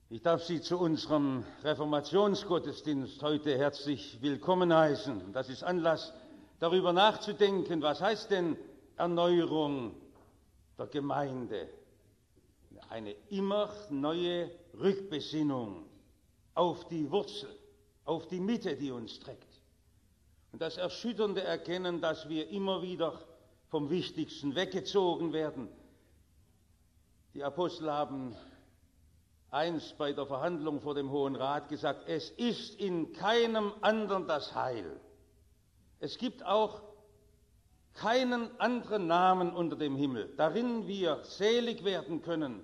Ich darf Sie zu unserem Reformationsgottesdienst heute herzlich willkommen heißen. Das ist Anlass, darüber nachzudenken, was heißt denn Erneuerung der Gemeinde? Eine immer neue Rückbesinnung auf die Wurzel, auf die Mitte, die uns trägt. Und das erschütternde Erkennen, dass wir immer wieder vom Wichtigsten weggezogen werden. Die Apostel haben einst bei der Verhandlung vor dem Hohen Rat gesagt, es ist in keinem anderen das Heil. Es gibt auch keinen anderen Namen unter dem Himmel, darin wir selig werden können,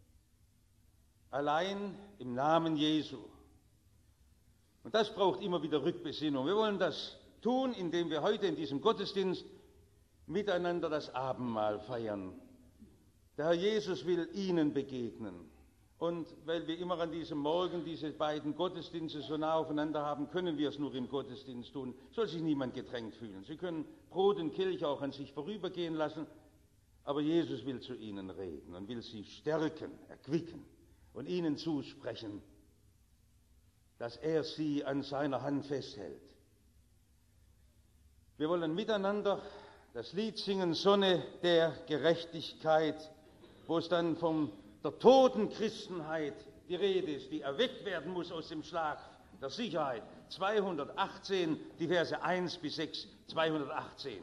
allein im Namen Jesu. Und das braucht immer wieder Rückbesinnung. Wir wollen das tun, indem wir heute in diesem Gottesdienst miteinander das Abendmahl feiern. Der Herr Jesus will Ihnen begegnen. Und weil wir immer an diesem Morgen diese beiden Gottesdienste so nah aufeinander haben, können wir es nur im Gottesdienst tun. Soll sich niemand gedrängt fühlen. Sie können Brot und Kelch auch an sich vorübergehen lassen, aber Jesus will zu Ihnen reden und will Sie stärken, erquicken und Ihnen zusprechen, dass er Sie an seiner Hand festhält. Wir wollen miteinander das Lied singen, Sonne der Gerechtigkeit, wo es dann von der toten Christenheit die Rede ist, die erweckt werden muss aus dem Schlaf der Sicherheit. 218, die Verse 1 bis 6, 218.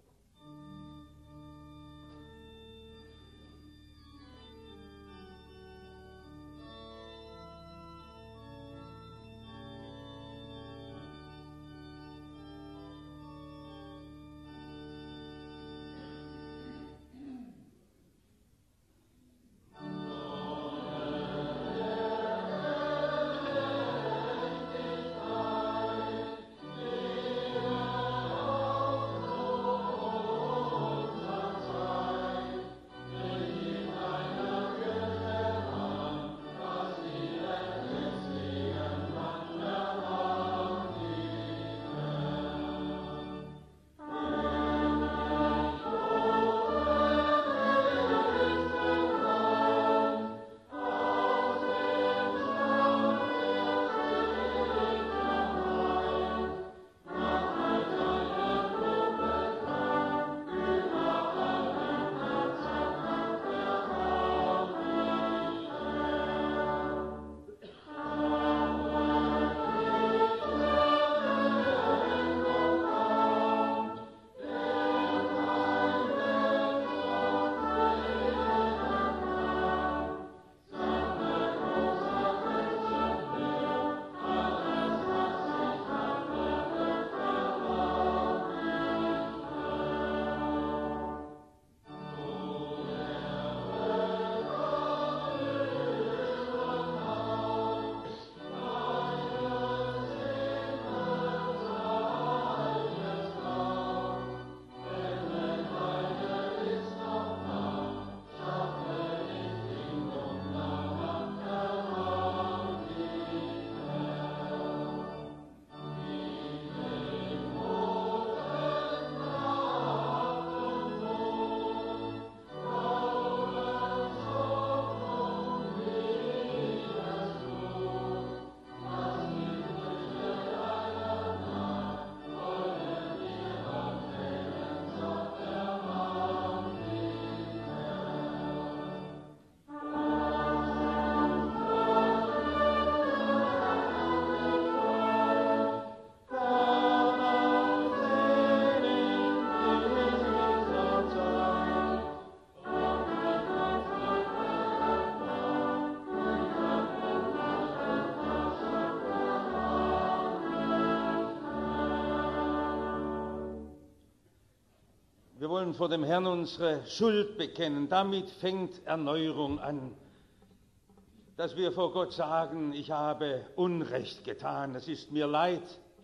Wir wollen vor dem Herrn unsere Schuld bekennen. Damit fängt Erneuerung an. Dass wir vor Gott sagen, ich habe Unrecht getan, es ist mir leid.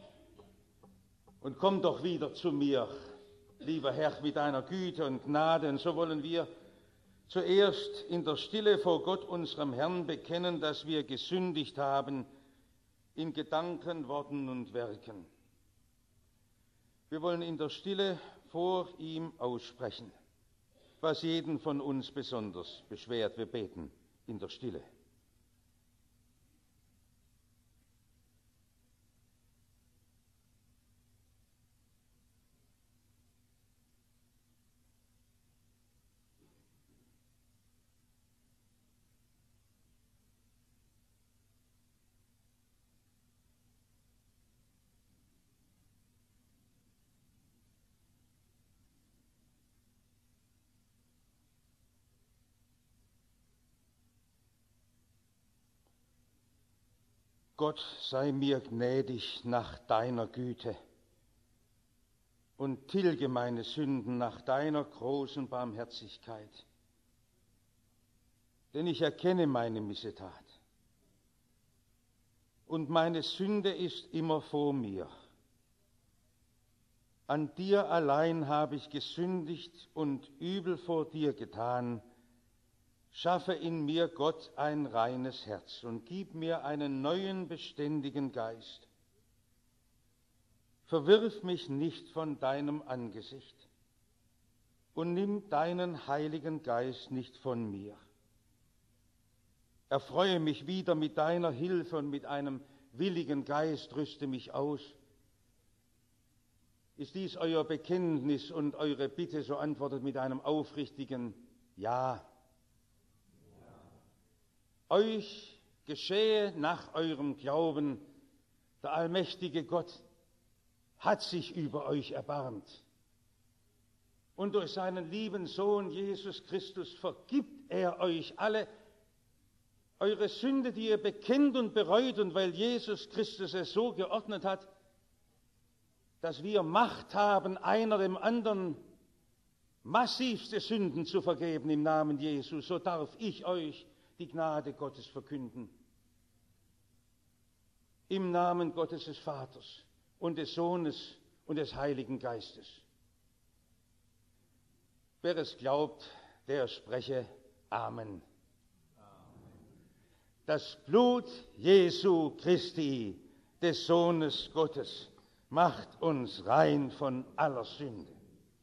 Und komm doch wieder zu mir, lieber Herr, mit deiner Güte und Gnade. Und so wollen wir zuerst in der Stille vor Gott, unserem Herrn, bekennen, dass wir gesündigt haben in Gedanken, Worten und Werken. Wir wollen in der Stille vor ihm aussprechen, was jeden von uns besonders beschwert. Wir beten in der Stille. Gott, sei mir gnädig nach deiner Güte und tilge meine Sünden nach deiner großen Barmherzigkeit. Denn ich erkenne meine Missetat und meine Sünde ist immer vor mir. An dir allein habe ich gesündigt und übel vor dir getan. Schaffe in mir, Gott, ein reines Herz und gib mir einen neuen, beständigen Geist. Verwirf mich nicht von deinem Angesicht und nimm deinen Heiligen Geist nicht von mir. Erfreue mich wieder mit deiner Hilfe und mit einem willigen Geist rüste mich aus. Ist dies euer Bekenntnis und eure Bitte, so antwortet mit einem aufrichtigen Ja. Euch geschehe nach eurem Glauben, der allmächtige Gott hat sich über euch erbarmt. Und durch seinen lieben Sohn Jesus Christus vergibt er euch alle eure Sünde, die ihr bekennt und bereut, und weil Jesus Christus es so geordnet hat, dass wir Macht haben, einer dem anderen massivste Sünden zu vergeben im Namen Jesu, so darf ich euch die Gnade Gottes verkünden. Im Namen Gottes des Vaters und des Sohnes und des Heiligen Geistes. Wer es glaubt, der spreche Amen. Das Blut Jesu Christi, des Sohnes Gottes, macht uns rein von aller Sünde.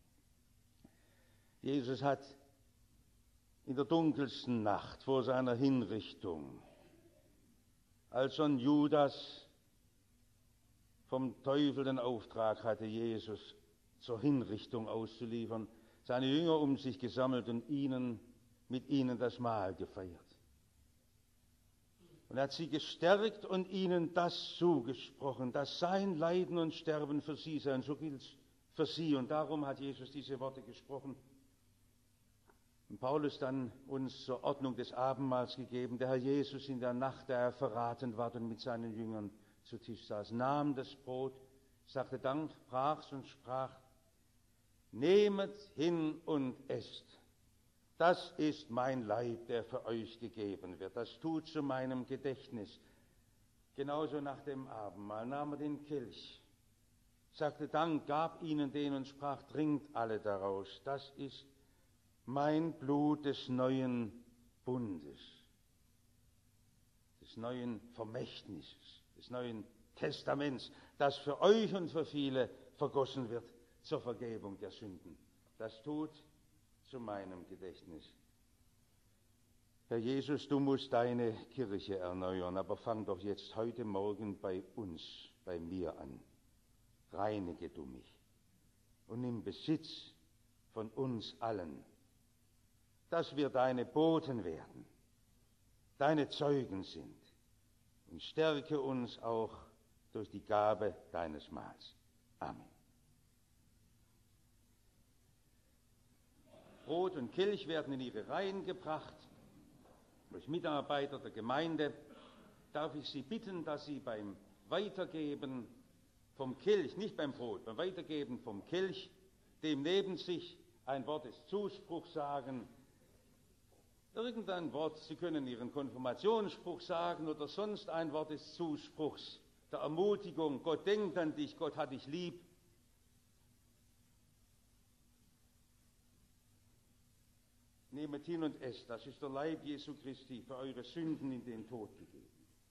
Jesus hat in der dunkelsten Nacht vor seiner Hinrichtung, als schon Judas vom Teufel den Auftrag hatte, Jesus zur Hinrichtung auszuliefern, seine Jünger um sich gesammelt und mit ihnen das Mahl gefeiert. Und er hat sie gestärkt und ihnen das zugesprochen, dass sein Leiden und Sterben für sie sein, so gilt es für sie. Und darum hat Jesus diese Worte gesprochen. Und Paulus dann uns zur Ordnung des Abendmahls gegeben. Der Herr Jesus in der Nacht, da er verraten ward und mit seinen Jüngern zu Tisch saß, nahm das Brot, sagte Dank, brach's und sprach: Nehmet hin und esst. Das ist mein Leib, der für euch gegeben wird. Das tut zu meinem Gedächtnis. Genauso nach dem Abendmahl nahm er den Kelch, sagte Dank, gab ihnen den und sprach: Trinkt alle daraus. Das ist mein Blut des neuen Bundes, des neuen Vermächtnisses, des neuen Testaments, das für euch und für viele vergossen wird zur Vergebung der Sünden. Das tut zu meinem Gedächtnis. Herr Jesus, du musst deine Kirche erneuern, aber fang doch jetzt heute Morgen bei uns, bei mir an. Reinige du mich und nimm Besitz von uns allen, dass wir deine Boten werden, deine Zeugen sind, und stärke uns auch durch die Gabe deines Mahls. Amen. Brot und Kelch werden in ihre Reihen gebracht durch Mitarbeiter der Gemeinde. Darf ich Sie bitten, dass Sie beim Weitergeben vom Kelch, nicht beim Brot, beim Weitergeben vom Kelch, dem neben sich ein Wort des Zuspruchs sagen, irgendein Wort, Sie können Ihren Konfirmationsspruch sagen oder sonst ein Wort des Zuspruchs, der Ermutigung: Gott denkt an dich, Gott hat dich lieb. Nehmet hin und esst, das ist der Leib Jesu Christi, für eure Sünden in den Tod gegeben.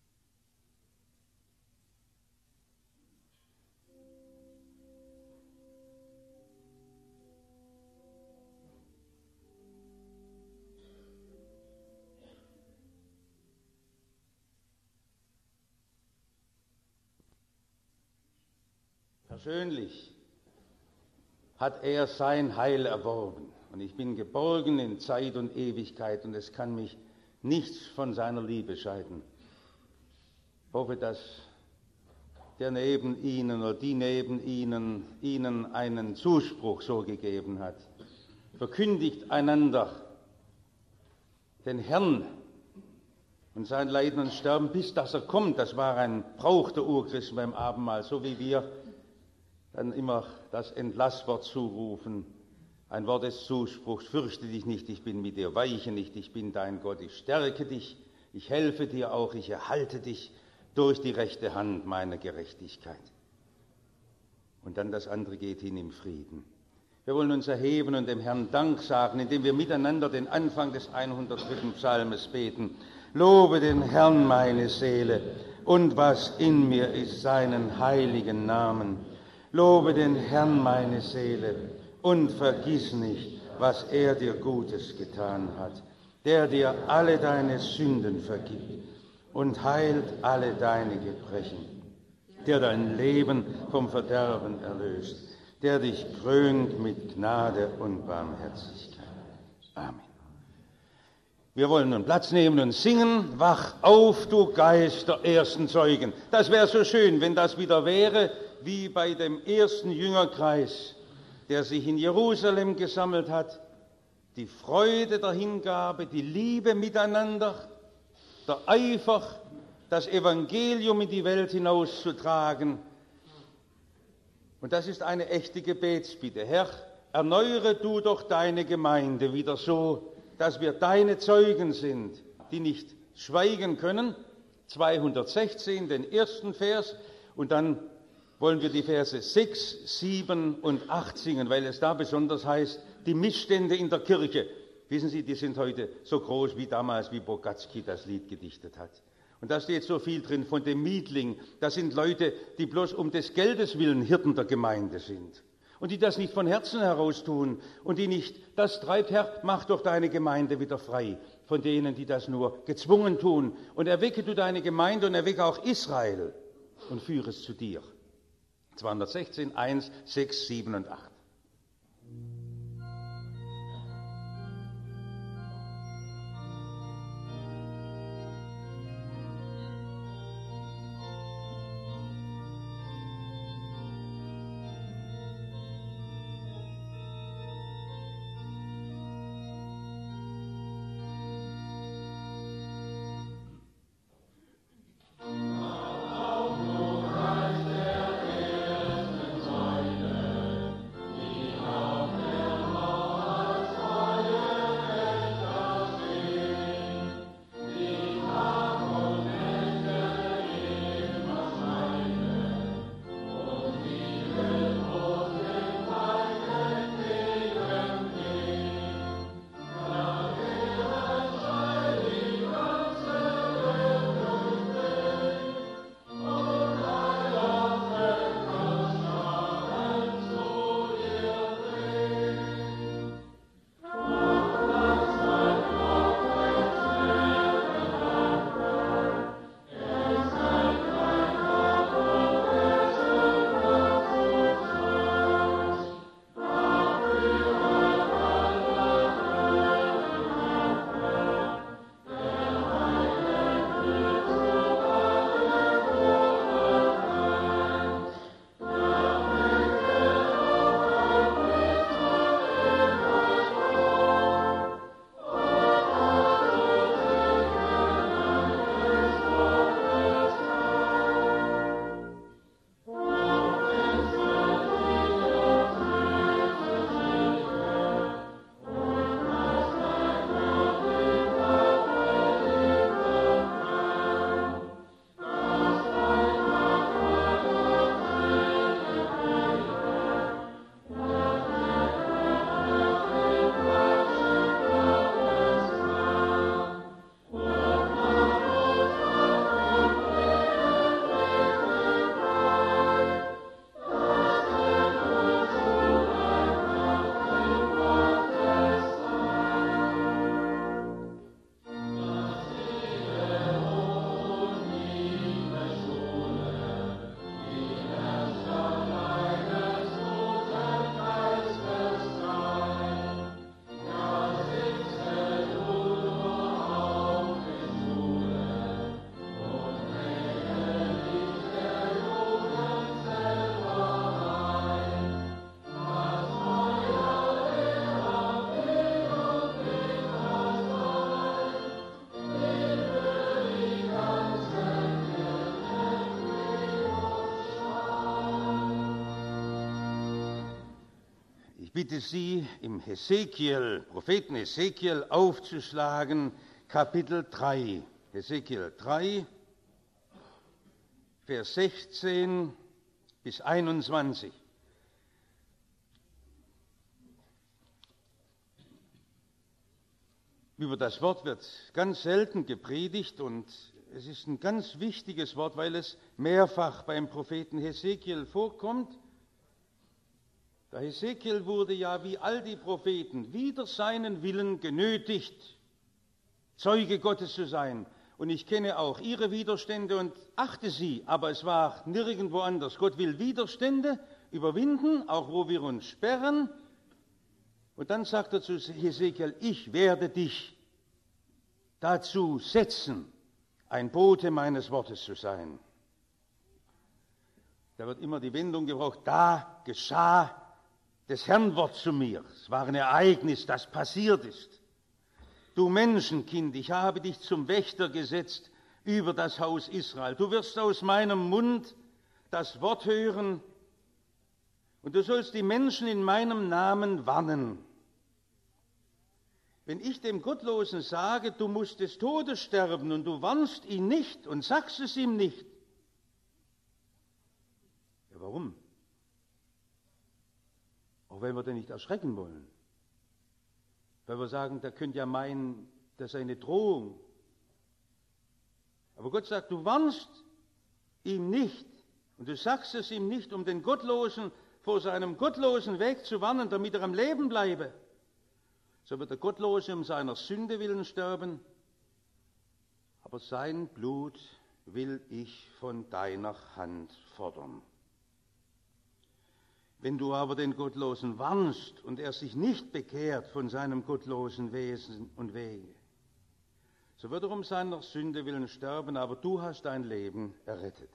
Persönlich hat er sein Heil erworben. Und ich bin geborgen in Zeit und Ewigkeit, und es kann mich nichts von seiner Liebe scheiden. Ich hoffe, dass der neben Ihnen oder die neben Ihnen einen Zuspruch so gegeben hat. Verkündigt einander den Herrn und sein Leiden und Sterben, bis dass er kommt. Das war ein Brauch der Urchristen beim Abendmahl, so wie wir dann immer das Entlasswort zurufen, ein Wort des Zuspruchs: Fürchte dich nicht, ich bin mit dir, weiche nicht, ich bin dein Gott, ich stärke dich, ich helfe dir auch, ich erhalte dich durch die rechte Hand meiner Gerechtigkeit. Und dann das andere: geht hin im Frieden. Wir wollen uns erheben und dem Herrn Dank sagen, indem wir miteinander den Anfang des 103. Psalmes beten. Lobe den Herrn, meine Seele, und was in mir ist, seinen heiligen Namen. Lobe den Herrn, meine Seele, und vergiss nicht, was er dir Gutes getan hat, der dir alle deine Sünden vergibt und heilt alle deine Gebrechen, der dein Leben vom Verderben erlöst, der dich krönt mit Gnade und Barmherzigkeit. Amen. Wir wollen nun Platz nehmen und singen: Wach auf, du Geist der ersten Zeugen. Das wäre so schön, wenn das wieder wäre, wie bei dem ersten Jüngerkreis, der sich in Jerusalem gesammelt hat. Die Freude der Hingabe, die Liebe miteinander, der Eifer, das Evangelium in die Welt hinauszutragen. Und das ist eine echte Gebetsbitte. Herr, erneuere du doch deine Gemeinde wieder so, dass wir deine Zeugen sind, die nicht schweigen können. 216, den ersten Vers, und dann wollen wir die Verse 6, 7 und 8 singen, weil es da besonders heißt, die Missstände in der Kirche. Wissen Sie, die sind heute so groß wie damals, wie Bogatzky das Lied gedichtet hat. Und da steht so viel drin von dem Mietling. Das sind Leute, die bloß um des Geldes willen Hirten der Gemeinde sind. Und die das nicht von Herzen heraus tun und die nicht: Das treibt, Herr, mach doch deine Gemeinde wieder frei von denen, die das nur gezwungen tun. Und erwecke du deine Gemeinde und erwecke auch Israel und führe es zu dir. 216, 1, 6, 7 und 8. bitte Sie, im Propheten Hesekiel aufzuschlagen, Kapitel 3. Hesekiel 3, Vers 16 bis 21. Über das Wort wird ganz selten gepredigt und es ist ein ganz wichtiges Wort, weil es mehrfach beim Propheten Hesekiel vorkommt. Der Hesekiel wurde ja wie all die Propheten wider seinen Willen genötigt, Zeuge Gottes zu sein. Und ich kenne auch ihre Widerstände und achte sie, aber es war nirgendwo anders. Gott will Widerstände überwinden, auch wo wir uns sperren. Und dann sagt er zu Hesekiel, ich werde dich dazu setzen, ein Bote meines Wortes zu sein. Da wird immer die Wendung gebraucht, da geschah des Herrn Wort zu mir. Es war ein Ereignis, das passiert ist. Du Menschenkind, ich habe dich zum Wächter gesetzt über das Haus Israel. Du wirst aus meinem Mund das Wort hören und du sollst die Menschen in meinem Namen warnen. Wenn ich dem Gottlosen sage, du musst des Todes sterben und du warnst ihn nicht und sagst es ihm nicht. Ja, warum? Auch weil wir den nicht erschrecken wollen. Weil wir sagen, der könnte ja meinen, das sei eine Drohung. Aber Gott sagt, du warnst ihm nicht und du sagst es ihm nicht, um den Gottlosen vor seinem gottlosen Weg zu warnen, damit er am Leben bleibe. So wird der Gottlose um seiner Sünde willen sterben, aber sein Blut will ich von deiner Hand fordern. Wenn du aber den Gottlosen warnst und er sich nicht bekehrt von seinem gottlosen Wesen und Wege, so wird er um seiner Sünde willen sterben, aber du hast dein Leben errettet.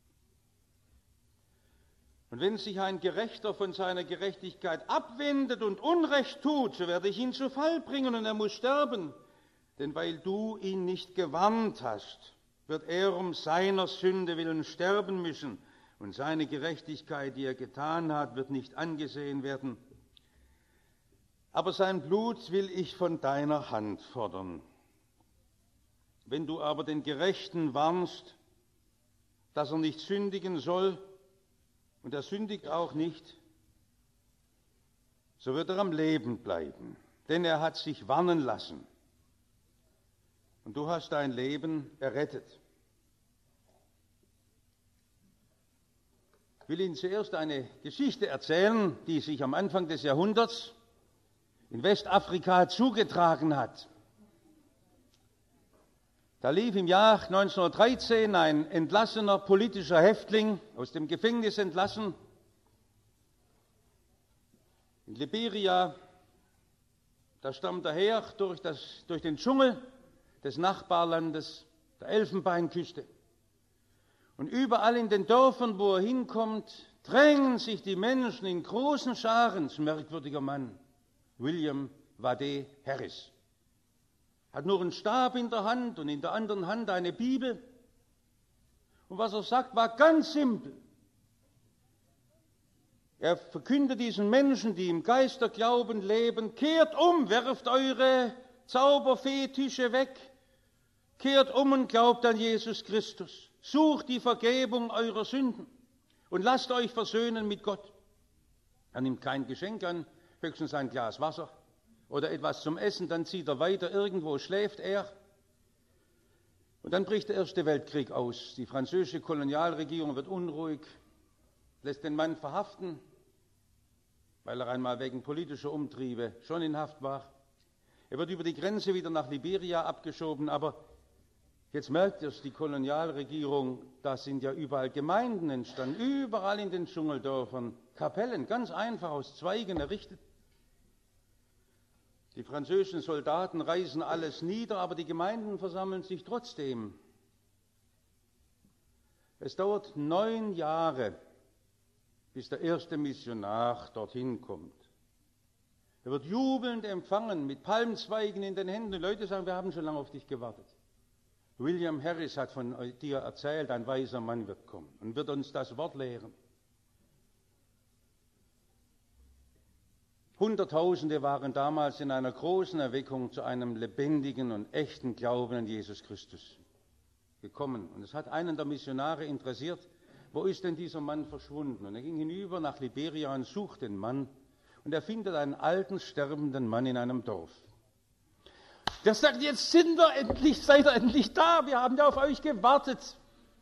Und wenn sich ein Gerechter von seiner Gerechtigkeit abwendet und Unrecht tut, so werde ich ihn zu Fall bringen und er muss sterben. Denn weil du ihn nicht gewarnt hast, wird er um seiner Sünde willen sterben müssen. Und seine Gerechtigkeit, die er getan hat, wird nicht angesehen werden. Aber sein Blut will ich von deiner Hand fordern. Wenn du aber den Gerechten warnst, dass er nicht sündigen soll, und er sündigt auch nicht, so wird er am Leben bleiben, denn er hat sich warnen lassen. Und du hast dein Leben errettet. Ich will Ihnen zuerst eine Geschichte erzählen, die sich am Anfang des Jahrhunderts in Westafrika zugetragen hat. Da lief im Jahr 1913 ein entlassener politischer Häftling, aus dem Gefängnis entlassen, in Liberia. Da stammt er her durch den Dschungel des Nachbarlandes, der Elfenbeinküste. Und überall in den Dörfern, wo er hinkommt, drängen sich die Menschen in großen Scharen. Das ist ein merkwürdiger Mann, William Wade Harris. Hat nur einen Stab in der Hand und in der anderen Hand eine Bibel. Und was er sagt, war ganz simpel. Er verkündet diesen Menschen, die im Geisterglauben leben, kehrt um, werft eure Zauberfetische weg, kehrt um und glaubt an Jesus Christus. Sucht die Vergebung eurer Sünden und lasst euch versöhnen mit Gott. Er nimmt kein Geschenk an, höchstens ein Glas Wasser oder etwas zum Essen, dann zieht er weiter, irgendwo schläft er. Und dann bricht der Erste Weltkrieg aus. Die französische Kolonialregierung wird unruhig, lässt den Mann verhaften, weil er einmal wegen politischer Umtriebe schon in Haft war. Er wird über die Grenze wieder nach Liberia abgeschoben, aber jetzt merkt es die Kolonialregierung, da sind ja überall Gemeinden entstanden, überall in den Dschungeldörfern, Kapellen, ganz einfach aus Zweigen errichtet. Die französischen Soldaten reißen alles nieder, aber die Gemeinden versammeln sich trotzdem. Es dauert 9 Jahre, bis der erste Missionar dorthin kommt. Er wird jubelnd empfangen, mit Palmzweigen in den Händen. Die Leute sagen, wir haben schon lange auf dich gewartet. William Harris hat von dir erzählt, ein weiser Mann wird kommen und wird uns das Wort lehren. Hunderttausende waren damals in einer großen Erweckung zu einem lebendigen und echten Glauben an Jesus Christus gekommen. Und es hat einen der Missionare interessiert, wo ist denn dieser Mann verschwunden? Und er ging hinüber nach Liberia und sucht den Mann. Und er findet einen alten, sterbenden Mann in einem Dorf. Der sagt, jetzt seid ihr endlich da, wir haben ja auf euch gewartet.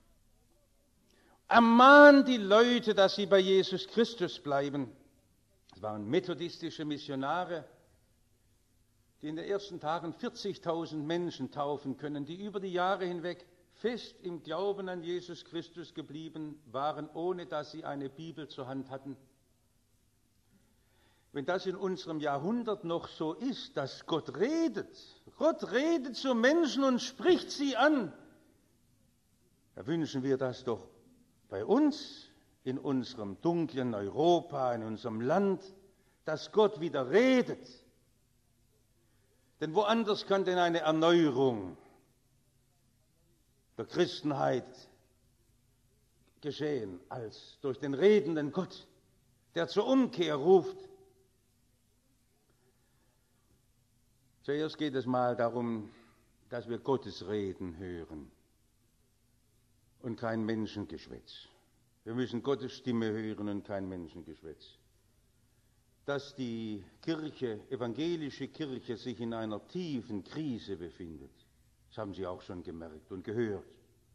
Ermahnt die Leute, dass sie bei Jesus Christus bleiben. Es waren methodistische Missionare, die in den ersten Tagen 40.000 Menschen taufen können, die über die Jahre hinweg fest im Glauben an Jesus Christus geblieben waren, ohne dass sie eine Bibel zur Hand hatten. Wenn das in unserem Jahrhundert noch so ist, dass Gott redet zu Menschen und spricht sie an, da wünschen wir das doch bei uns, in unserem dunklen Europa, in unserem Land, dass Gott wieder redet. Denn woanders kann denn eine Erneuerung der Christenheit geschehen, als durch den redenden Gott, der zur Umkehr ruft. Zuerst geht es mal darum, dass wir Gottes Reden hören und kein Menschengeschwätz. Wir müssen Gottes Stimme hören und kein Menschengeschwätz. Dass die Kirche, evangelische Kirche, sich in einer tiefen Krise befindet, das haben Sie auch schon gemerkt und gehört.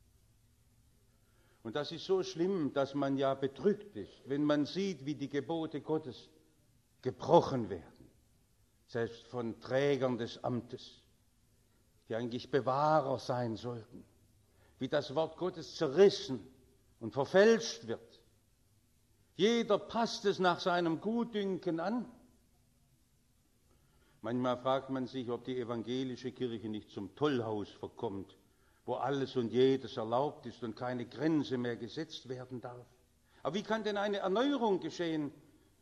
Und das ist so schlimm, dass man ja bedrückt ist, wenn man sieht, wie die Gebote Gottes gebrochen werden, selbst von Trägern des Amtes, die eigentlich Bewahrer sein sollten, wie das Wort Gottes zerrissen und verfälscht wird. Jeder passt es nach seinem Gutdünken an. Manchmal fragt man sich, ob die evangelische Kirche nicht zum Tollhaus verkommt, wo alles und jedes erlaubt ist und keine Grenze mehr gesetzt werden darf. Aber wie kann denn eine Erneuerung geschehen?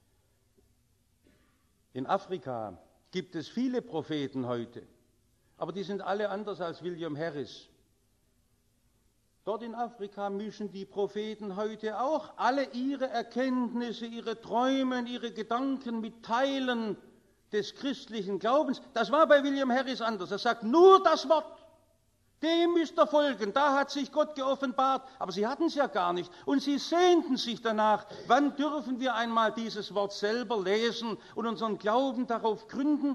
In Afrika gibt es viele Propheten heute, aber die sind alle anders als William Harris. Dort in Afrika mischen die Propheten heute auch alle ihre Erkenntnisse, ihre Träume, ihre Gedanken mit Teilen des christlichen Glaubens. Das war bei William Harris anders. Er sagt nur das Wort, dem müsst ihr folgen, da hat sich Gott geoffenbart. Aber sie hatten es ja gar nicht und sie sehnten sich danach. Wann dürfen wir einmal dieses Wort selber lesen und unseren Glauben darauf gründen?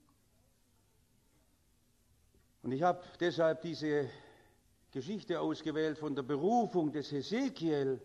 Und ich habe deshalb diese Geschichte ausgewählt von der Berufung des Hesekiel.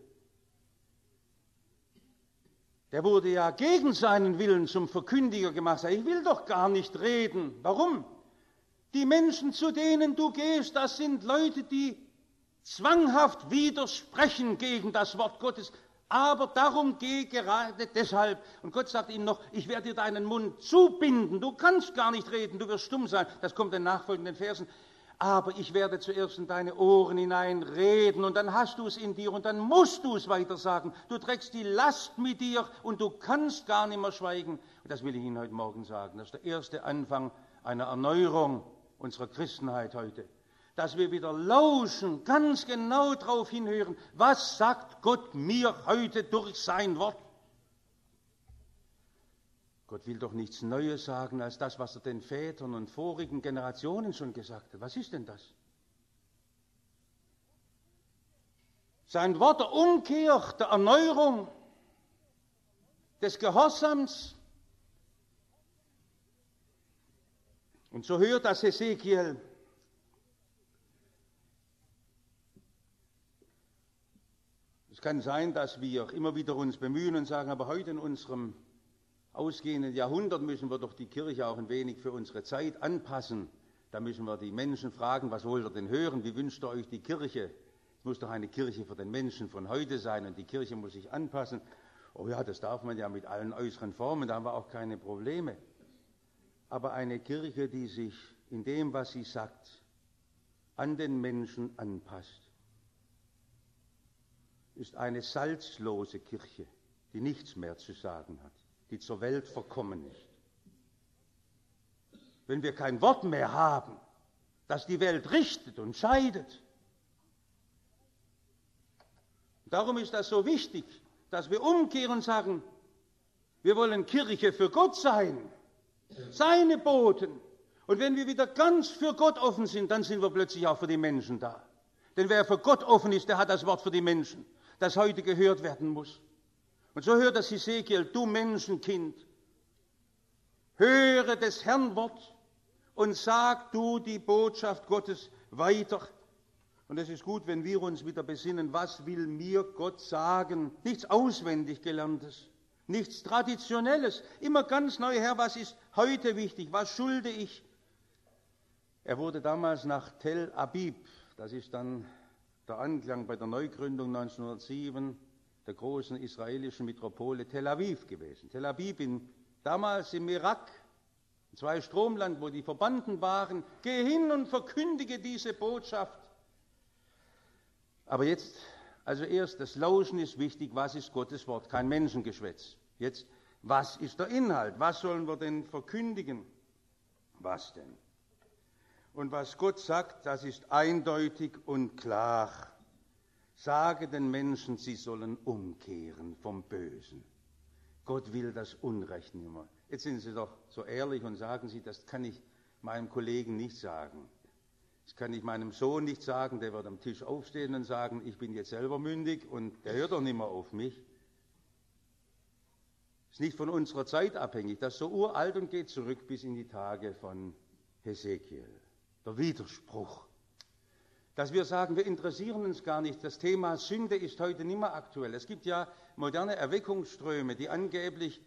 Der wurde ja gegen seinen Willen zum Verkündiger gemacht. Ich will doch gar nicht reden. Warum? Die Menschen, zu denen du gehst, das sind Leute, die zwanghaft widersprechen gegen das Wort Gottes. Aber darum geh gerade deshalb. Und Gott sagt ihm noch, ich werde dir deinen Mund zubinden. Du kannst gar nicht reden, du wirst stumm sein. Das kommt in den nachfolgenden Versen. Aber ich werde zuerst in deine Ohren hinein reden und dann hast du es in dir und dann musst du es weiter sagen. Du trägst die Last mit dir und du kannst gar nicht mehr schweigen. Und das will ich Ihnen heute Morgen sagen. Das ist der erste Anfang einer Erneuerung unserer Christenheit heute. Dass wir wieder lauschen, ganz genau darauf hinhören, was sagt Gott mir heute durch sein Wort? Gott will doch nichts Neues sagen als das, was er den Vätern und vorigen Generationen schon gesagt hat. Was ist denn das? Sein Wort der Umkehr, der Erneuerung, des Gehorsams. Und so hört das Hesekiel. Es kann sein, dass wir immer wieder uns bemühen und sagen, aber heute in unserem ausgehenden Jahrhundert müssen wir doch die Kirche auch ein wenig für unsere Zeit anpassen. Da müssen wir die Menschen fragen, was wollt ihr denn hören? Wie wünscht ihr euch die Kirche? Es muss doch eine Kirche für den Menschen von heute sein und die Kirche muss sich anpassen. Oh ja, das darf man ja mit allen äußeren Formen, da haben wir auch keine Probleme. Aber eine Kirche, die sich in dem, was sie sagt, an den Menschen anpasst, ist eine salzlose Kirche, die nichts mehr zu sagen hat, die zur Welt verkommen ist. Wenn wir kein Wort mehr haben, das die Welt richtet und scheidet. Darum ist das so wichtig, dass wir umkehren und sagen, Wir wollen Kirche für Gott sein, seine Boten. Und wenn wir wieder ganz für Gott offen sind, dann sind wir plötzlich auch für die Menschen da. Denn wer für Gott offen ist, der hat das Wort für die Menschen, das heute gehört werden muss. Und so hört das Hesekiel: Du Menschenkind, höre des Herrn Wort und sag du die Botschaft Gottes weiter. Und es ist gut, wenn wir uns wieder besinnen, was will mir Gott sagen? Nichts auswendig Gelerntes, nichts Traditionelles, immer ganz neu. Herr, was ist heute wichtig? Was schulde ich? Er wurde damals nach Tel Aviv, das ist dann der Anklang bei der Neugründung 1907 der großen israelischen Metropole Tel Aviv gewesen. Tel Aviv damals im Irak, im Zweistromland, wo die Verbannten waren. Geh hin und verkündige diese Botschaft. Aber jetzt, also erst, das Lauschen ist wichtig. Was ist Gottes Wort? Kein Menschengeschwätz. Jetzt, was ist der Inhalt? Was sollen wir denn verkündigen? Was denn? Und was Gott sagt, das ist eindeutig und klar. Sage den Menschen, sie sollen umkehren vom Bösen. Gott will das Unrecht nicht mehr. Jetzt sind Sie doch so ehrlich und sagen Sie, das kann ich meinem Kollegen nicht sagen. Das kann ich meinem Sohn nicht sagen, der wird am Tisch aufstehen und sagen, ich bin jetzt selber mündig und der hört doch nicht mehr auf mich. Das ist nicht von unserer Zeit abhängig. Das ist so uralt und geht zurück bis in die Tage von Hesekiel. Der Widerspruch. Dass wir sagen, wir interessieren uns gar nicht. Das Thema Sünde ist heute nicht mehr aktuell. Es gibt ja moderne Erweckungsströme, die angeblich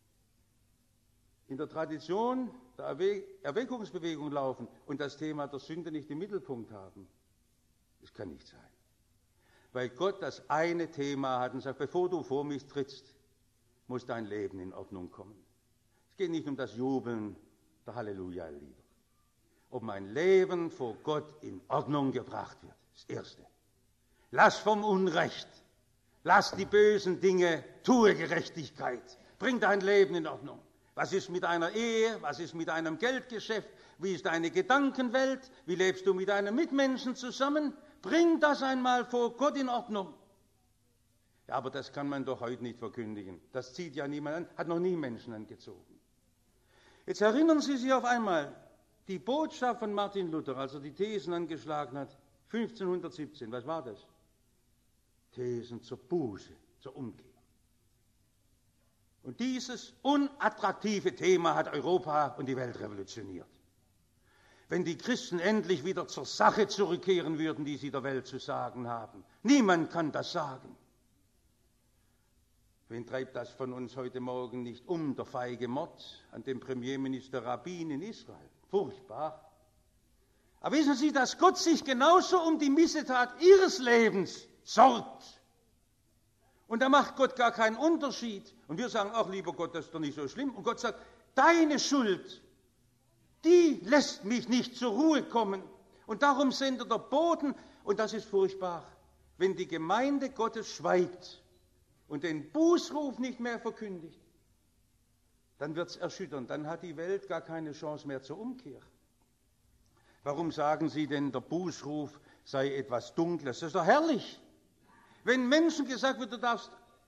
in der Tradition der Erweckungsbewegung laufen und das Thema der Sünde nicht im Mittelpunkt haben. Das kann nicht sein. Weil Gott das eine Thema hat und sagt, bevor du vor mich trittst, muss dein Leben in Ordnung kommen. Es geht nicht um das Jubeln der Halleluja-Lieder. Ob mein Leben vor Gott in Ordnung gebracht wird. Das Erste. Lass vom Unrecht, lass die bösen Dinge, tue Gerechtigkeit, bring dein Leben in Ordnung. Was ist mit einer Ehe? Was ist mit einem Geldgeschäft? Wie ist deine Gedankenwelt? Wie lebst du mit deinen Mitmenschen zusammen? Bring das einmal vor Gott in Ordnung. Ja, aber das kann man doch heute nicht verkündigen. Das zieht ja niemand an, hat noch nie Menschen angezogen. Jetzt erinnern Sie sich auf einmal, die Botschaft von Martin Luther, als er die Thesen angeschlagen hat, 1517, was war das? Thesen zur Buße, zur Umkehr. Und dieses unattraktive Thema hat Europa und die Welt revolutioniert. Wenn die Christen endlich wieder zur Sache zurückkehren würden, die sie der Welt zu sagen haben. Niemand kann das sagen. Wen treibt das von uns heute Morgen nicht um, der feige Mord an dem Premierminister Rabin in Israel? Furchtbar. Aber wissen Sie, dass Gott sich genauso um die Missetat Ihres Lebens sorgt? Und da macht Gott gar keinen Unterschied. Und wir sagen, ach lieber Gott, das ist doch nicht so schlimm. Und Gott sagt, deine Schuld, die lässt mich nicht zur Ruhe kommen. Und darum sendet er Boten. Und das ist furchtbar. Wenn die Gemeinde Gottes schweigt und den Bußruf nicht mehr verkündigt, dann wird es erschüttern. Dann hat die Welt gar keine Chance mehr zur Umkehr. Warum sagen Sie denn, der Bußruf sei etwas Dunkles? Das ist doch herrlich. Wenn Menschen gesagt wird, du darfst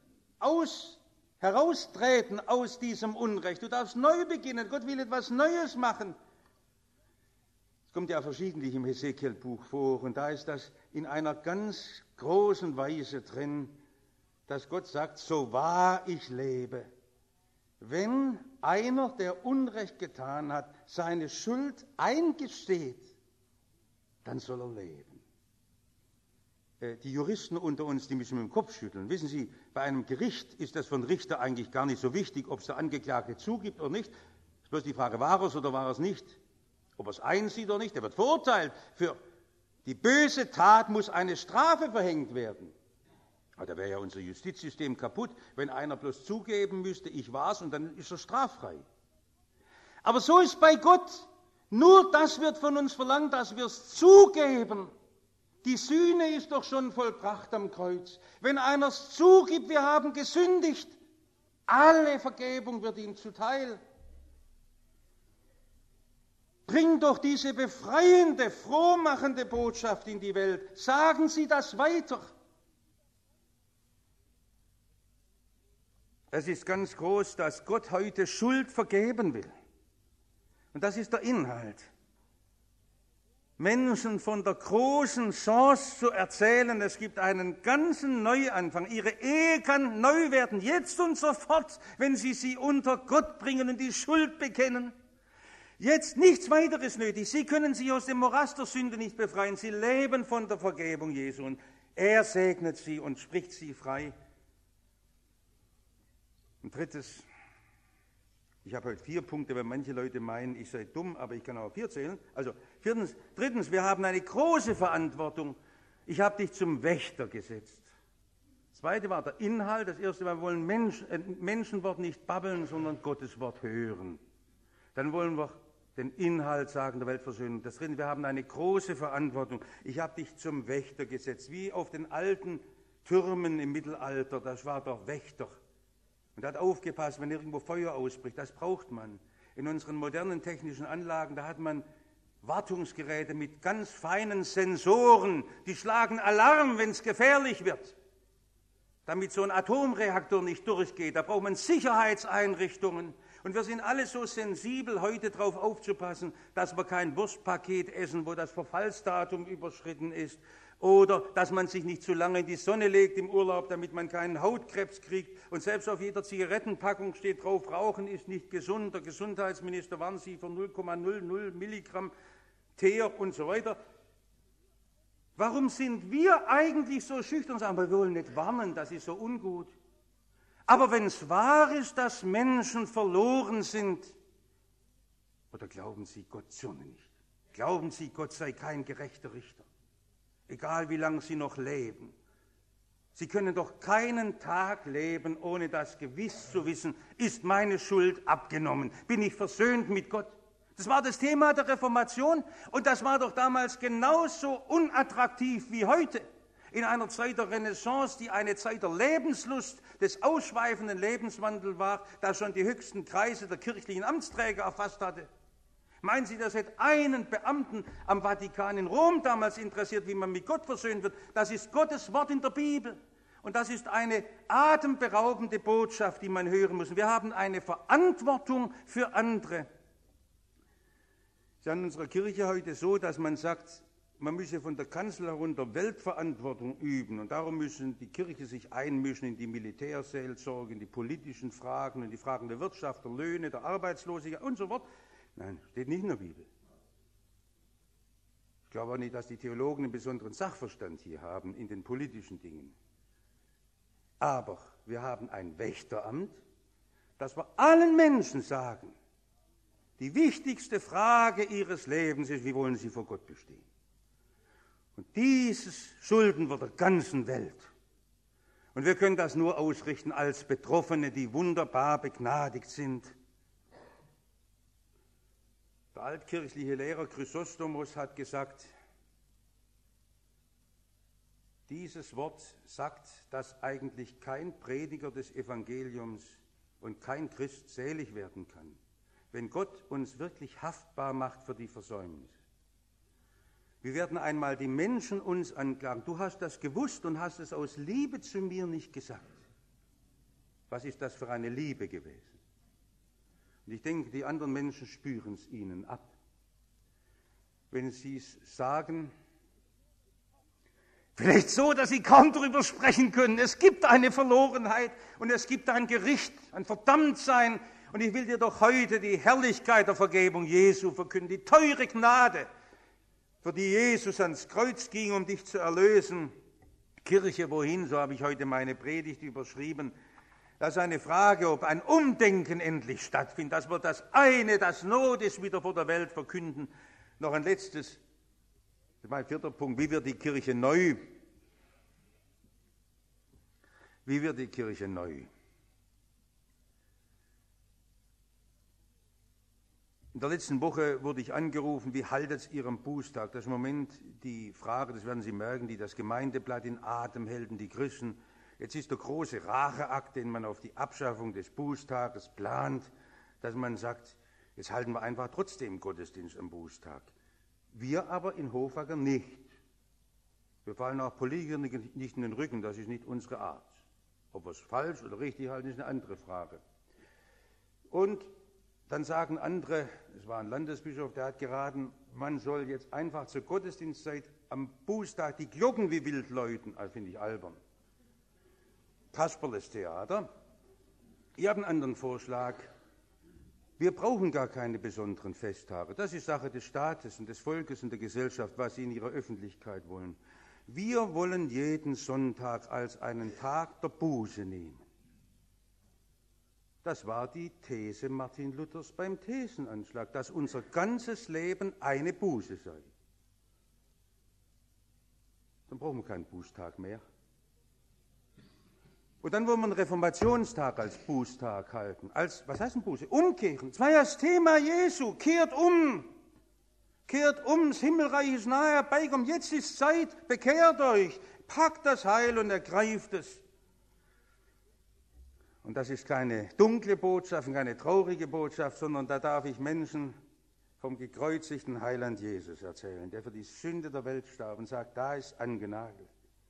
heraustreten aus diesem Unrecht, du darfst neu beginnen, Gott will etwas Neues machen. Es kommt ja verschiedentlich im Hesekiel-Buch vor und da ist das in einer ganz großen Weise drin, dass Gott sagt, so wahr ich lebe, wenn einer, der Unrecht getan hat, seine Schuld eingesteht, dann soll er leben. Die Juristen unter uns, die müssen mit dem Kopf schütteln. Wissen Sie, bei einem Gericht ist das von Richter eigentlich gar nicht so wichtig, ob es der Angeklagte zugibt oder nicht. Es ist bloß die Frage, war er es oder war er es nicht? Ob er es einsieht oder nicht, er wird verurteilt. Für die böse Tat muss eine Strafe verhängt werden. Aber da wäre ja unser Justizsystem kaputt, wenn einer bloß zugeben müsste, ich war's, und dann ist er straffrei. Aber so ist bei Gott. Nur das wird von uns verlangt, dass wir es zugeben. Die Sühne ist doch schon vollbracht am Kreuz. Wenn einer es zugibt, wir haben gesündigt, alle Vergebung wird ihm zuteil. Bring doch diese befreiende, frohmachende Botschaft in die Welt. Sagen Sie das weiter. Es ist ganz groß, dass Gott heute Schuld vergeben will. Und das ist der Inhalt. Menschen von der großen Chance zu erzählen, es gibt einen ganzen Neuanfang. Ihre Ehe kann neu werden, jetzt und sofort, wenn sie unter Gott bringen und die Schuld bekennen. Jetzt nichts weiteres nötig. Sie können sich aus dem Morast der Sünde nicht befreien. Sie leben von der Vergebung Jesu und er segnet sie und spricht sie frei. Und drittens, ich habe heute 4 Punkte, weil manche Leute meinen, ich sei dumm, aber ich kann auch 4 zählen. Also drittens, wir haben eine große Verantwortung. Ich habe dich zum Wächter gesetzt. Das zweite war der Inhalt. Das erste, wir wollen Menschenwort nicht babbeln, sondern Gottes Wort hören. Dann wollen wir den Inhalt sagen der Weltversöhnung. Das dritte, wir haben eine große Verantwortung. Ich habe dich zum Wächter gesetzt, wie auf den alten Türmen im Mittelalter. Das war der Wächter. Und er hat aufgepasst, wenn irgendwo Feuer ausbricht. Das braucht man. In unseren modernen technischen Anlagen, da hat man Wartungsgeräte mit ganz feinen Sensoren. Die schlagen Alarm, wenn es gefährlich wird. Damit so ein Atomreaktor nicht durchgeht. Da braucht man Sicherheitseinrichtungen. Und wir sind alle so sensibel, heute darauf aufzupassen, dass wir kein Wurstpaket essen, wo das Verfallsdatum überschritten ist. Oder dass man sich nicht zu lange in die Sonne legt im Urlaub, damit man keinen Hautkrebs kriegt. Und selbst auf jeder Zigarettenpackung steht drauf, Rauchen ist nicht gesund. Der Gesundheitsminister warnt Sie vor 0,00 Milligramm Teer und so weiter. Warum sind wir eigentlich so schüchtern und sagen, wir wollen nicht warnen, das ist so ungut. Aber wenn es wahr ist, dass Menschen verloren sind, oder glauben Sie, Gott zürne nicht? Glauben Sie, Gott sei kein gerechter Richter? Egal wie lange Sie noch leben. Sie können doch keinen Tag leben, ohne das gewiss zu wissen, ist meine Schuld abgenommen, bin ich versöhnt mit Gott. Das war das Thema der Reformation und das war doch damals genauso unattraktiv wie heute. In einer Zeit der Renaissance, die eine Zeit der Lebenslust, des ausschweifenden Lebenswandels war, das schon die höchsten Kreise der kirchlichen Amtsträger erfasst hatte. Meinen Sie, das hätte einen Beamten am Vatikan in Rom damals interessiert, wie man mit Gott versöhnt wird? Das ist Gottes Wort in der Bibel. Und das ist eine atemberaubende Botschaft, die man hören muss. Wir haben eine Verantwortung für andere. Es ist an unserer Kirche heute so, dass man sagt, man müsse von der Kanzel herunter Weltverantwortung üben. Und darum müssen die Kirche sich einmischen in die Militärseelsorge, in die politischen Fragen, in die Fragen der Wirtschaft, der Löhne, der Arbeitslosigkeit und so fort. Nein, steht nicht in der Bibel. Ich glaube auch nicht, dass die Theologen einen besonderen Sachverstand hier haben in den politischen Dingen. Aber wir haben ein Wächteramt, dass wir allen Menschen sagen, die wichtigste Frage ihres Lebens ist, wie wollen sie vor Gott bestehen? Und dieses schulden wir der ganzen Welt. Und wir können das nur ausrichten als Betroffene, die wunderbar begnadigt sind. Der altkirchliche Lehrer Chrysostomos hat gesagt, dieses Wort sagt, dass eigentlich kein Prediger des Evangeliums und kein Christ selig werden kann, wenn Gott uns wirklich haftbar macht für die Versäumnisse. Wir werden einmal die Menschen uns anklagen. Du hast das gewusst und hast es aus Liebe zu mir nicht gesagt. Was ist das für eine Liebe gewesen? Und ich denke, die anderen Menschen spüren es ihnen ab. Wenn sie es sagen, vielleicht so, dass sie kaum darüber sprechen können. Es gibt eine Verlorenheit und es gibt ein Gericht, ein Verdammtsein. Und ich will dir doch heute die Herrlichkeit der Vergebung Jesu verkünden, die teure Gnade, für die Jesus ans Kreuz ging, um dich zu erlösen. Kirche wohin, so habe ich heute meine Predigt überschrieben. Das ist eine Frage, ob ein Umdenken endlich stattfindet, dass wir das eine, das Not ist, wieder vor der Welt verkünden. Noch ein letztes, das ist mein 4. Punkt, wie wird die Kirche neu? Wie wird die Kirche neu? In der letzten Woche wurde ich angerufen, wie haltet es Ihrem Bußtag? Das ist im Moment die Frage, das werden Sie merken, die das Gemeindeblatt in Atem hält, die Christen. Jetzt ist der große Racheakt, den man auf die Abschaffung des Bußtages plant, dass man sagt, jetzt halten wir einfach trotzdem Gottesdienst am Bußtag. Wir aber in Hofacker nicht. Wir fallen auch Politikern nicht in den Rücken, das ist nicht unsere Art. Ob wir es falsch oder richtig halten, ist eine andere Frage. Und dann sagen andere, es war ein Landesbischof, der hat geraten, man soll jetzt einfach zur Gottesdienstzeit am Bußtag die Glocken wie wild läuten. Also finde ich albern. Kasperles Theater. Ich habe einen anderen Vorschlag. Wir brauchen gar keine besonderen Festtage. Das ist Sache des Staates und des Volkes und der Gesellschaft, was sie in ihrer Öffentlichkeit wollen. Wir wollen jeden Sonntag als einen Tag der Buße nehmen. Das war die These Martin Luthers beim Thesenanschlag, dass unser ganzes Leben eine Buße sei. Dann brauchen wir keinen Bußtag mehr. Und dann wollen wir einen Reformationstag als Bußtag halten. Was heißt denn Buße? Umkehren. Das war ja das Thema Jesu. Kehrt um. Kehrt um, das Himmelreich ist nahe herbeikommen. Jetzt ist Zeit, bekehrt euch. Packt das Heil und ergreift es. Und das ist keine dunkle Botschaft, keine traurige Botschaft, sondern da darf ich Menschen vom gekreuzigten Heiland Jesus erzählen, der für die Sünde der Welt starb und sagt, da ist angenagelt.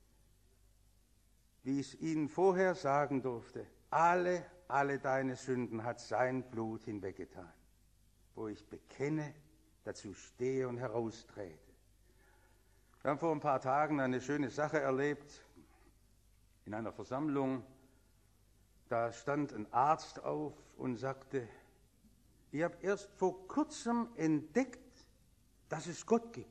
Wie ich es Ihnen vorher sagen durfte, alle deine Sünden hat sein Blut hinweggetan, wo ich bekenne, dazu stehe und heraustrete. Wir haben vor ein paar Tagen eine schöne Sache erlebt in einer Versammlung. Da stand ein Arzt auf und sagte, ich habe erst vor kurzem entdeckt, dass es Gott gibt.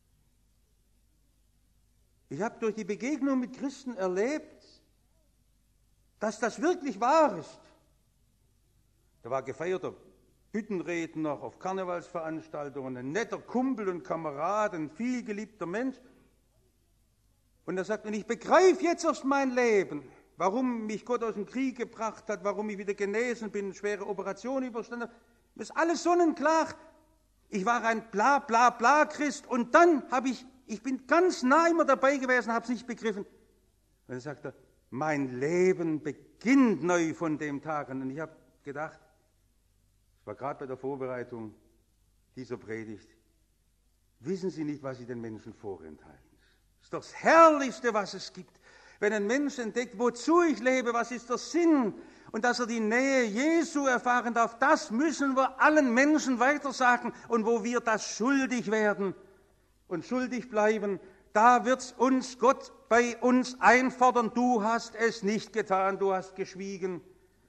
Ich habe durch die Begegnung mit Christen erlebt, dass das wirklich wahr ist. Da war gefeierter Büttenredner auf Karnevalsveranstaltungen, ein netter Kumpel und Kamerad, ein vielgeliebter Mensch. Und er sagt, und ich begreife jetzt erst mein Leben, warum mich Gott aus dem Krieg gebracht hat, warum ich wieder genesen bin, schwere Operationen überstanden habe. Das ist alles sonnenklar. Ich war ein Bla-Bla-Bla-Christ und dann ich bin ganz nah immer dabei gewesen, habe es nicht begriffen. Und dann sagt er, mein Leben beginnt neu von dem Tag an. Und ich habe gedacht, ich war gerade bei der Vorbereitung dieser Predigt, wissen Sie nicht, was Sie den Menschen vorenthalten? Das ist doch das Herrlichste, was es gibt. Wenn ein Mensch entdeckt, wozu ich lebe, was ist der Sinn, und dass er die Nähe Jesu erfahren darf, das müssen wir allen Menschen weitersagen. Und wo wir das schuldig werden und schuldig bleiben, da wird uns Gott bei uns einfordern, du hast es nicht getan, du hast geschwiegen.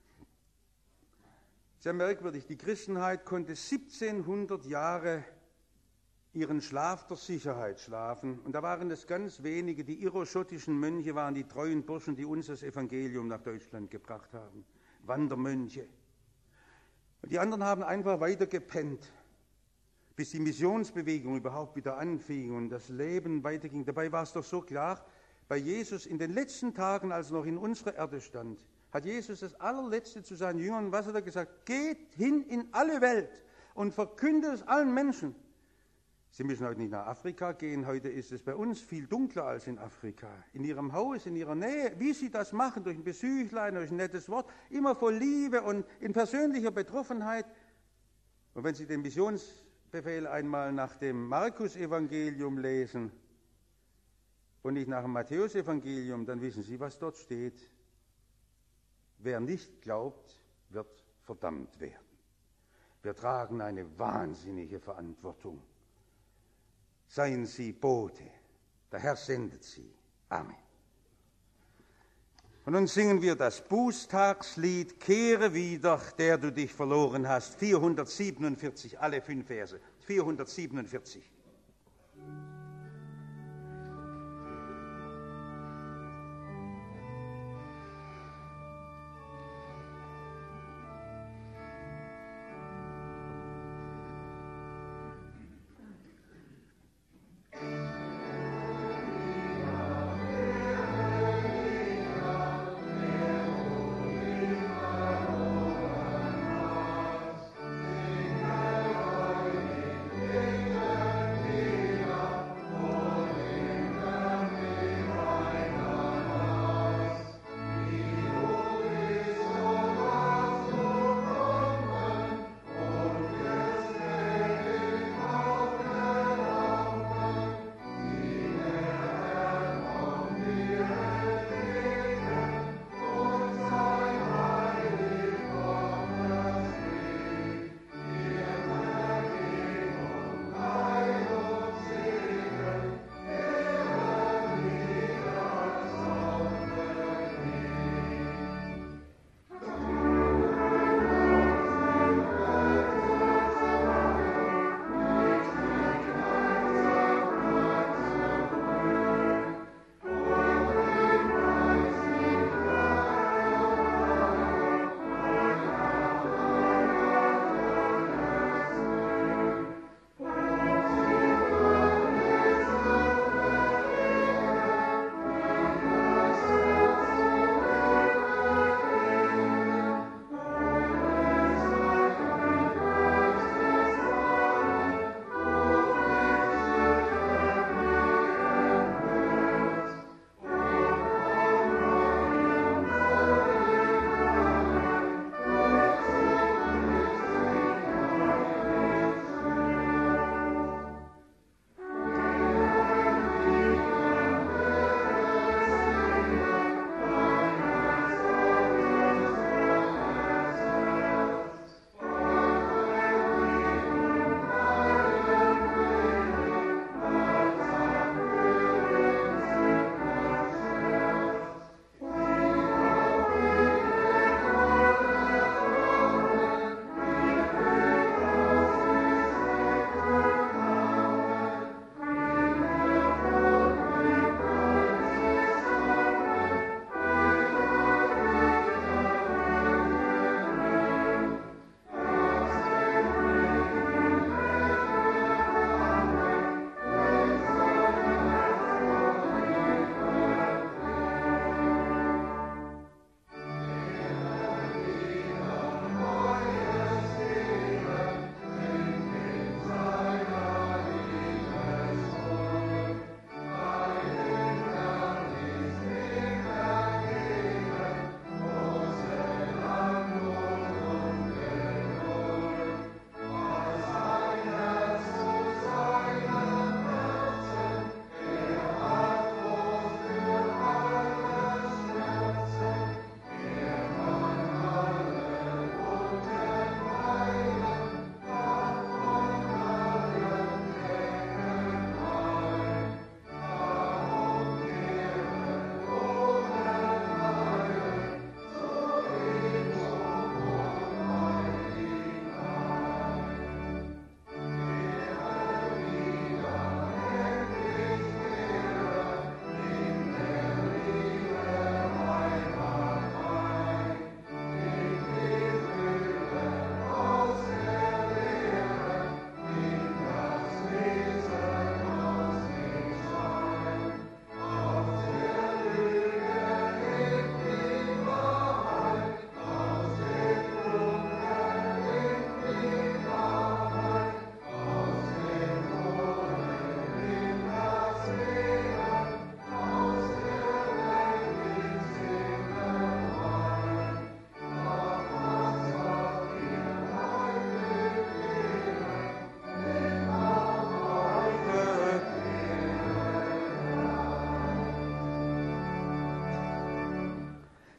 Sehr merkwürdig, die Christenheit konnte 1700 Jahre ihren Schlaf der Sicherheit schlafen. Und da waren es ganz wenige, die iroschottischen Mönche waren die treuen Burschen, die uns das Evangelium nach Deutschland gebracht haben. Wandermönche. Und die anderen haben einfach weiter gepennt, bis die Missionsbewegung überhaupt wieder anfing und das Leben weiterging. Dabei war es doch so klar, bei Jesus in den letzten Tagen, als er noch in unserer Erde stand, hat Jesus das allerletzte zu seinen Jüngern, was hat er gesagt? Geht hin in alle Welt und verkündet es allen Menschen. Sie müssen heute nicht nach Afrika gehen, heute ist es bei uns viel dunkler als in Afrika. In Ihrem Haus, in Ihrer Nähe, wie Sie das machen, durch ein Besuchlein, durch ein nettes Wort, immer voll Liebe und in persönlicher Betroffenheit. Und wenn Sie den Missionsbefehl einmal nach dem Markus-Evangelium lesen und nicht nach dem Matthäus-Evangelium, dann wissen Sie, was dort steht. Wer nicht glaubt, wird verdammt werden. Wir tragen eine wahnsinnige Verantwortung. Seien Sie Bote, der Herr sendet Sie. Amen. Und nun singen wir das Bußtagslied, Kehre wieder, der du dich verloren hast. 447, alle 5 Verse. 447.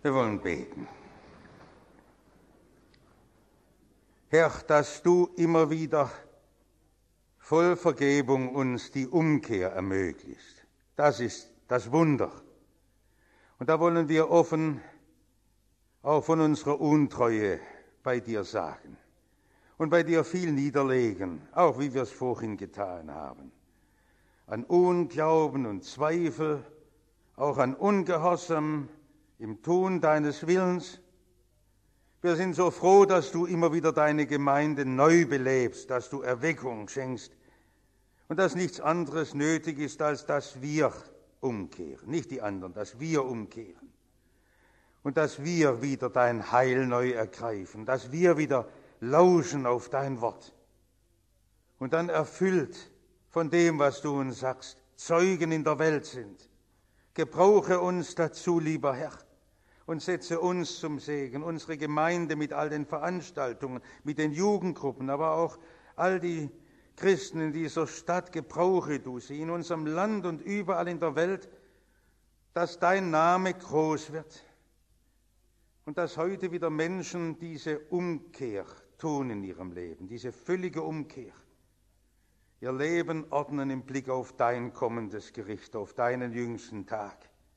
Wir wollen beten. Herr, dass du immer wieder voll Vergebung uns die Umkehr ermöglicht. Das ist das Wunder. Und da wollen wir offen auch von unserer Untreue bei dir sagen und bei dir viel niederlegen, auch wie wir es vorhin getan haben. An Unglauben und Zweifel, auch an Ungehorsam im Tun deines Willens. Wir sind so froh, dass du immer wieder deine Gemeinde neu belebst, dass du Erweckung schenkst und dass nichts anderes nötig ist, als dass wir umkehren, nicht die anderen, dass wir umkehren und dass wir wieder dein Heil neu ergreifen, dass wir wieder lauschen auf dein Wort und dann erfüllt von dem, was du uns sagst, Zeugen in der Welt sind. Gebrauche uns dazu, lieber Herr, und setze uns zum Segen, unsere Gemeinde mit all den Veranstaltungen, mit den Jugendgruppen, aber auch all die Christen in dieser Stadt, gebrauche du sie in unserem Land und überall in der Welt, dass dein Name groß wird und dass heute wieder Menschen diese Umkehr tun in ihrem Leben, diese völlige Umkehr. Ihr Leben ordnen im Blick auf dein kommendes Gericht, auf deinen jüngsten Tag.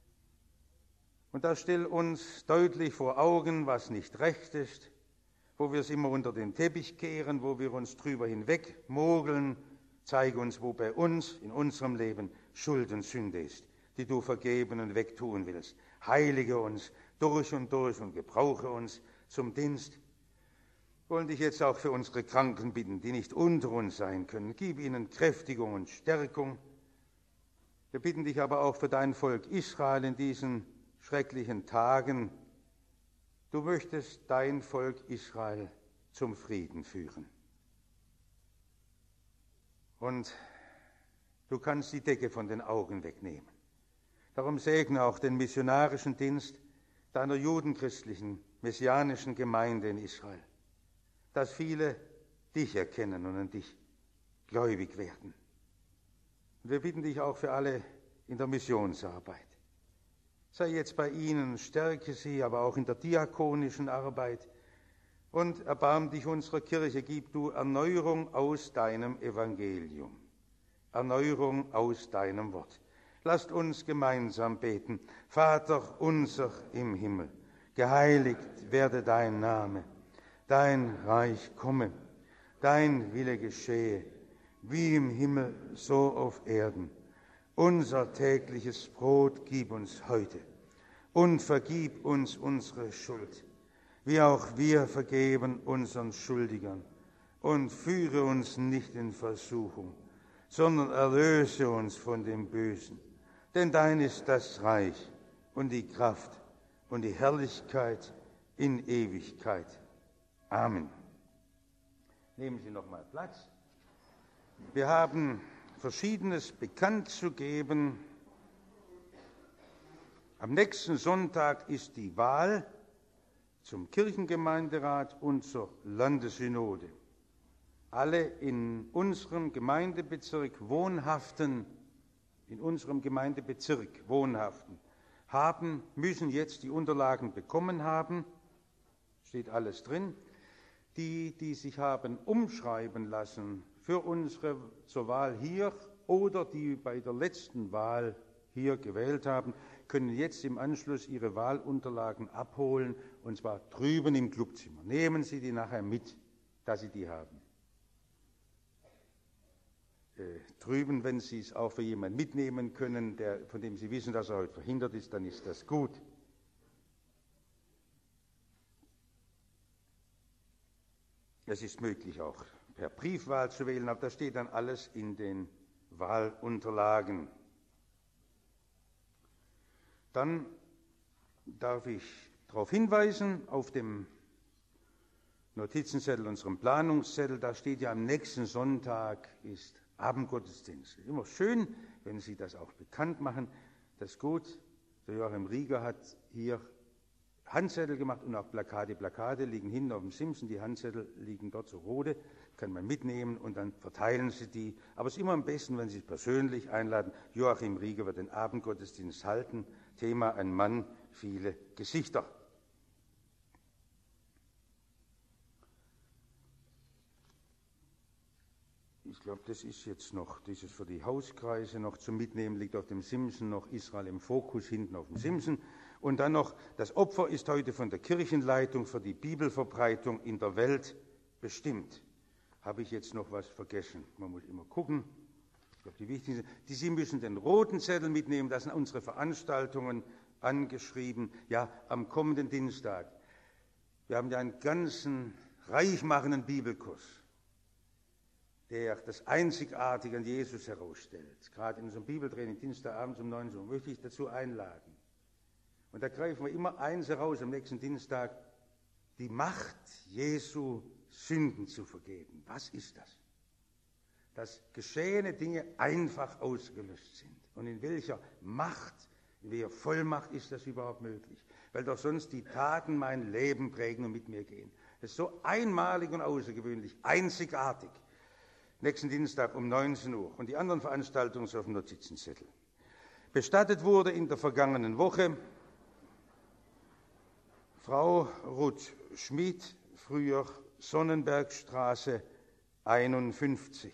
Und da stell uns deutlich vor Augen, was nicht recht ist, wo wir es immer unter den Teppich kehren, wo wir uns drüber hinweg mogeln. Zeige uns, wo bei uns in unserem Leben Schuld und Sünde ist, die du vergeben und wegtun willst. Heilige uns durch und gebrauche uns zum Dienst. Wir wollen dich jetzt auch für unsere Kranken bitten, die nicht unter uns sein können. Gib ihnen Kräftigung und Stärkung. Wir bitten dich aber auch für dein Volk Israel in diesen schrecklichen Tagen. Du möchtest dein Volk Israel zum Frieden führen. Und du kannst die Decke von den Augen wegnehmen. Darum segne auch den missionarischen Dienst deiner judenchristlichen, messianischen Gemeinde in Israel, dass viele dich erkennen und an dich gläubig werden. Und wir bitten dich auch für alle in der Missionsarbeit. Sei jetzt bei ihnen, stärke sie, aber auch in der diakonischen Arbeit. Und erbarm dich unserer Kirche, gib du Erneuerung aus deinem Evangelium, Erneuerung aus deinem Wort. Lasst uns gemeinsam beten. Vater unser im Himmel, geheiligt werde dein Name, dein Reich komme, dein Wille geschehe, wie im Himmel, so auf Erden. Unser tägliches Brot gib uns heute und vergib uns unsere Schuld, wie auch wir vergeben unseren Schuldigern. Und führe uns nicht in Versuchung, sondern erlöse uns von dem Bösen. Denn dein ist das Reich und die Kraft und die Herrlichkeit in Ewigkeit. Amen. Nehmen Sie noch mal Platz. Wir haben Verschiedenes bekannt zu geben. Am nächsten Sonntag ist die Wahl zum Kirchengemeinderat und zur Landessynode. Alle in unserem Gemeindebezirk Wohnhaften, müssen jetzt die Unterlagen bekommen haben, steht alles drin. Die sich haben umschreiben lassen für unsere zur Wahl hier oder die bei der letzten Wahl hier gewählt haben, können jetzt im Anschluss ihre Wahlunterlagen abholen, und zwar drüben im Clubzimmer. Nehmen Sie die nachher mit, dass Sie die haben. Drüben, wenn Sie es auch für jemanden mitnehmen können, von dem Sie wissen, dass er heute verhindert ist, dann ist das gut. Es ist möglich, auch per Briefwahl zu wählen, aber das steht dann alles in den Wahlunterlagen. Dann darf ich darauf hinweisen, auf dem Notizenzettel, unserem Planungszettel, da steht ja, am nächsten Sonntag ist Abendgottesdienst. Immer schön, wenn Sie das auch bekannt machen. Das ist gut. Der Joachim Rieger hat hier Handzettel gemacht und auch Plakate. Plakate liegen hinten auf dem Simson, die Handzettel liegen dort so rote, kann man mitnehmen und dann verteilen Sie die. Aber es ist immer am besten, wenn Sie es persönlich einladen. Joachim Rieger wird den Abendgottesdienst halten. Thema: ein Mann, viele Gesichter. glaube, das ist jetzt noch, dieses für die Hauskreise noch zum Mitnehmen, liegt auf dem Simsen noch Israel im Fokus, hinten auf dem Simsen. Und dann noch, das Opfer ist heute von der Kirchenleitung für die Bibelverbreitung in der Welt bestimmt. Habe ich jetzt noch was vergessen? Man muss immer gucken. Ich glaube, die wichtigsten, Sie müssen den roten Zettel mitnehmen, das sind unsere Veranstaltungen angeschrieben. Ja, am kommenden Dienstag. Wir haben ja einen ganzen reichmachenden Bibelkurs, der das Einzigartige an Jesus herausstellt. Gerade in unserem Bibeltraining Dienstagabends um 19 Uhr möchte ich dazu einladen. Und da greifen wir immer eins heraus am nächsten Dienstag, die Macht Jesu, Sünden zu vergeben. Was ist das? Dass geschehene Dinge einfach ausgelöscht sind. Und in welcher Macht, in welcher Vollmacht ist das überhaupt möglich? Weil doch sonst die Taten mein Leben prägen und mit mir gehen. Das ist so einmalig und außergewöhnlich, einzigartig. Nächsten Dienstag um 19 Uhr. Und die anderen Veranstaltungen sind auf dem Notizenzettel. Bestattet wurde in der vergangenen Woche Frau Ruth Schmid, früher Sonnenbergstraße 51.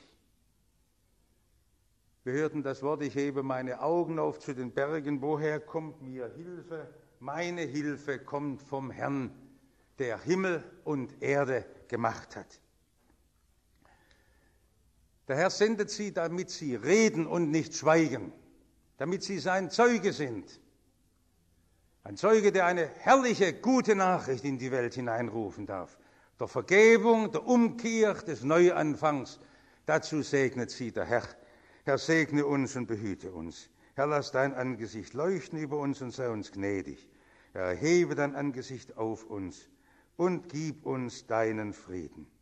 Wir hörten das Wort, ich hebe meine Augen auf zu den Bergen, woher kommt mir Hilfe? Meine Hilfe kommt vom Herrn, der Himmel und Erde gemacht hat. Der Herr sendet sie, damit sie reden und nicht schweigen, damit sie sein Zeuge sind. Ein Zeuge, der eine herrliche, gute Nachricht in die Welt hineinrufen darf. Der Vergebung, der Umkehr, des Neuanfangs. Dazu segnet sie der Herr. Herr, segne uns und behüte uns. Herr, lass dein Angesicht leuchten über uns und sei uns gnädig. Herr, erhebe dein Angesicht auf uns und gib uns deinen Frieden.